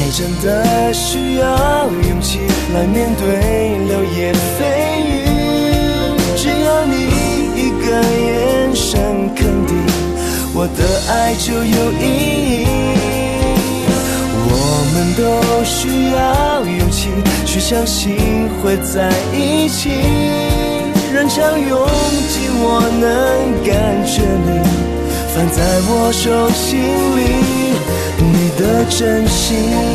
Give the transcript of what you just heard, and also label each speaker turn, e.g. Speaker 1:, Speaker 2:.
Speaker 1: 真的需要勇气来面对流言蜚语，只要你一个眼神肯定，我的爱就有意义。我们都需要勇气去相信会在一起，人潮拥挤我能感觉你放在我手心里，你的真心